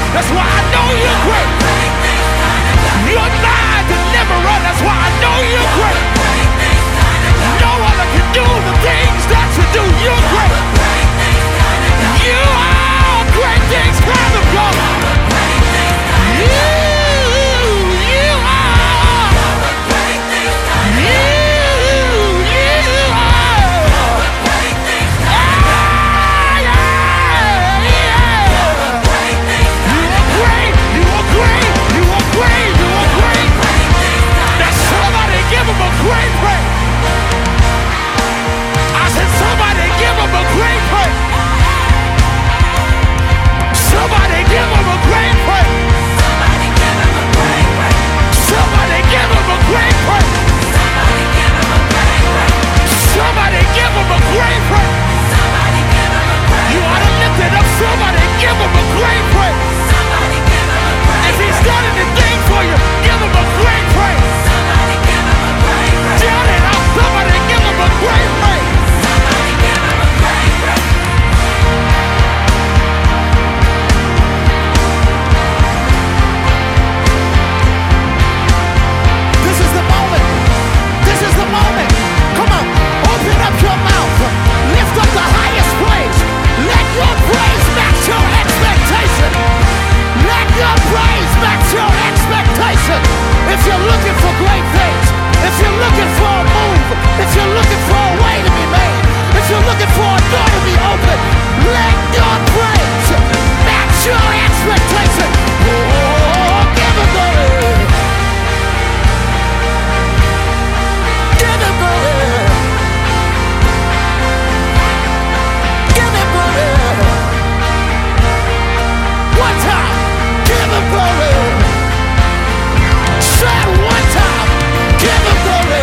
That's why I know you're great. You're my deliverer. That's why I know you're great. No other can do the things that you do. You're great. You are great things kind of God. You are. Give him a great praise. I said somebody give him a great praise. Somebody give him a great praise. Somebody give him a great praise. Somebody give him a great praise. You ought to lift it up. Somebody give him a great praise. If he's done anything for you, give him a great praise. Shout it out. Somebody give him a great praise. Somebody give him a great praise. This is the moment. This is the moment. Come on. Open up your mouth. Lift up the highest praise. Let your praise match your expectation. Let your praise match your expectation. If you're looking for great things, if you're looking for a move, if you're looking for a way to be made, if you're looking for a door to be open, let your praise match your expectation. Oh, give him glory. Give him glory. Give him glory. One time, give him glory. Say it one time. Give him glory.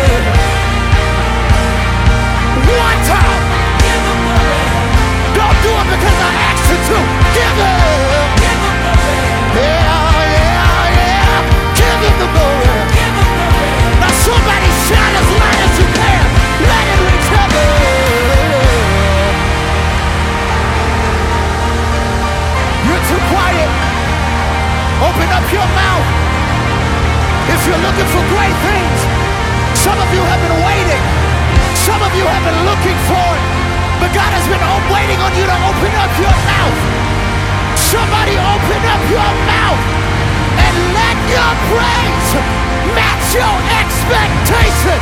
One time. Give him glory. Don't do it because I asked you to. Give him. Give him glory. Yeah, yeah, yeah. Give him the glory. Give him glory. Now somebody shout as loud as you can. Let it reach heaven. You're too quiet. Open up your mouth. If you're looking for great things, some of you have been waiting. Some of you have been looking for it. But God has been waiting on you to open up your mouth. Somebody open up your mouth and let your praise match your expectation.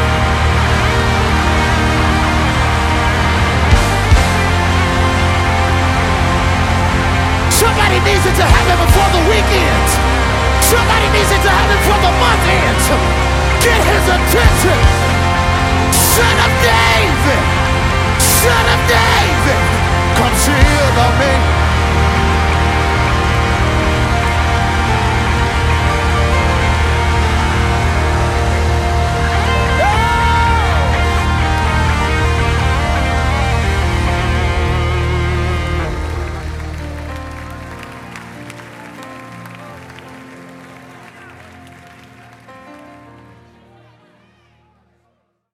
Somebody needs it to happen before the weekend. Somebody needs it to happen before the month ends. Get his attention. Son of David. Son of David. Come see